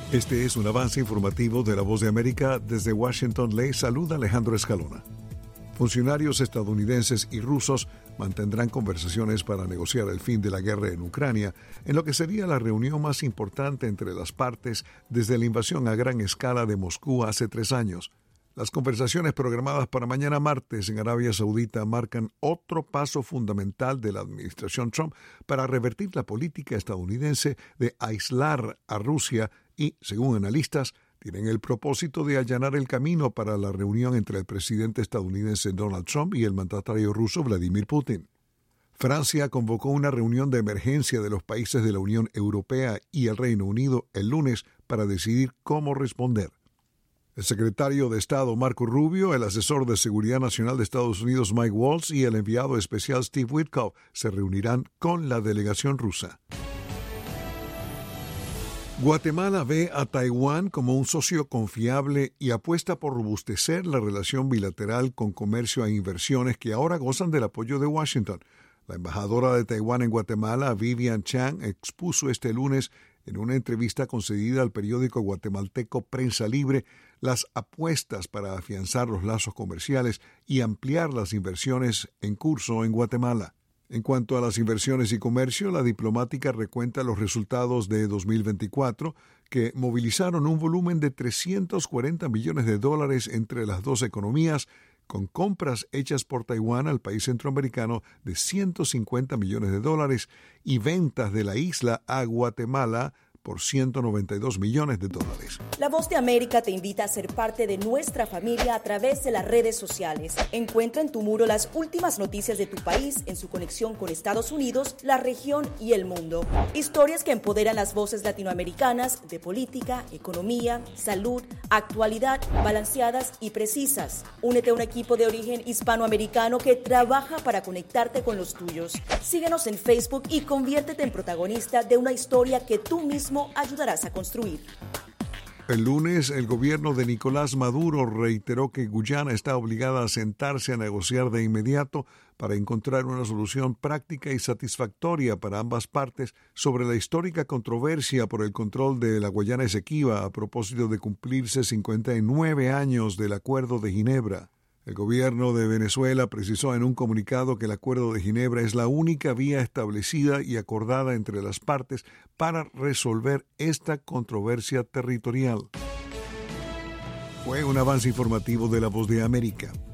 Este es un avance informativo de La Voz de América. Desde Washington le saluda Alejandro Escalona. Funcionarios estadounidenses y rusos mantendrán conversaciones para negociar el fin de la guerra en Ucrania, en lo que sería la reunión más importante entre las partes desde la invasión a gran escala de Moscú hace 3 años. Las conversaciones programadas para mañana martes en Arabia Saudita marcan otro paso fundamental de la administración Trump para revertir la política estadounidense de aislar a Rusia y, según analistas, tienen el propósito de allanar el camino para la reunión entre el presidente estadounidense Donald Trump y el mandatario ruso Vladimir Putin. Francia convocó una reunión de emergencia de los países de la Unión Europea y el Reino Unido el lunes para decidir cómo responder. El secretario de Estado Marco Rubio, el asesor de Seguridad Nacional de Estados Unidos Mike Waltz y el enviado especial Steve Witkoff se reunirán con la delegación rusa. Guatemala ve a Taiwán como un socio confiable y apuesta por robustecer la relación bilateral con comercio e inversiones que ahora gozan del apoyo de Washington. La embajadora de Taiwán en Guatemala, Vivian Chang, expuso este lunes en una entrevista concedida al periódico guatemalteco Prensa Libre las apuestas para afianzar los lazos comerciales y ampliar las inversiones en curso en Guatemala. En cuanto a las inversiones y comercio, la diplomática recuenta los resultados de 2024, que movilizaron un volumen de $340 millones entre las dos economías, con compras hechas por Taiwán al país centroamericano de $150 millones y ventas de la isla a Guatemala por $192 millones. La Voz de América te invita a ser parte de nuestra familia a través de las redes sociales. Encuentra en tu muro las últimas noticias de tu país en su conexión con Estados Unidos, la región y el mundo. Historias que empoderan las voces latinoamericanas de política, economía, salud, actualidad, balanceadas y precisas. Únete a un equipo de origen hispanoamericano que trabaja para conectarte con los tuyos. Síguenos en Facebook y conviértete en protagonista de una historia que tú mismo ayudarás a construir. El lunes, el gobierno de Nicolás Maduro reiteró que Guyana está obligada a sentarse a negociar de inmediato para encontrar una solución práctica y satisfactoria para ambas partes sobre la histórica controversia por el control de la Guayana Esequiba a propósito de cumplirse 59 años del Acuerdo de Ginebra. El gobierno de Venezuela precisó en un comunicado que el Acuerdo de Ginebra es la única vía establecida y acordada entre las partes para resolver esta controversia territorial. Fue un avance informativo de La Voz de América.